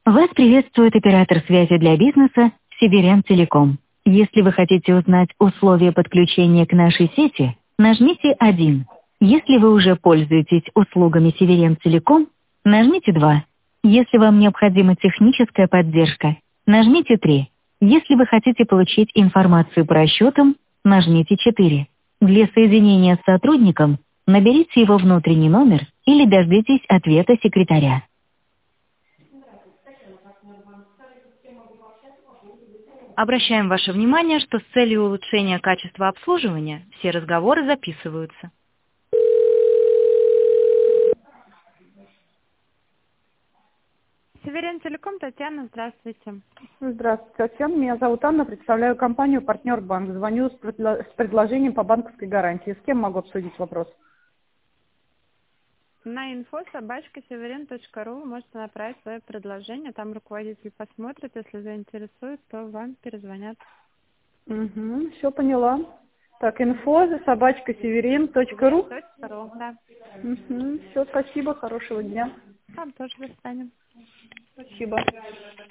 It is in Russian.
Вас приветствует оператор связи для бизнеса Северян Телеком. Если вы хотите узнать условия подключения к нашей сети, нажмите 1. Если вы уже пользуетесь услугами Северян Телеком, нажмите 2. Если вам необходима техническая поддержка, нажмите 3. Если вы хотите получить информацию по расчетам, нажмите 4. Для соединения с сотрудником наберите его внутренний номер или дождитесь ответа секретаря. Обращаем ваше внимание, что с целью улучшения качества обслуживания все разговоры записываются. Северин Телеком, Татьяна, здравствуйте. Здравствуйте, Татьяна. Меня зовут Анна. Представляю компанию «Партнер Банк». Звоню с предложением по банковской гарантии. С кем могу обсудить вопрос? На info@severin.ru вы можете направить свое предложение. Там руководитель посмотрит. Если заинтересует, то вам перезвонят. Угу, все поняла. Так, info@severin.ru. Да. Угу, все, спасибо, хорошего дня. Вам тоже до свидания. Спасибо.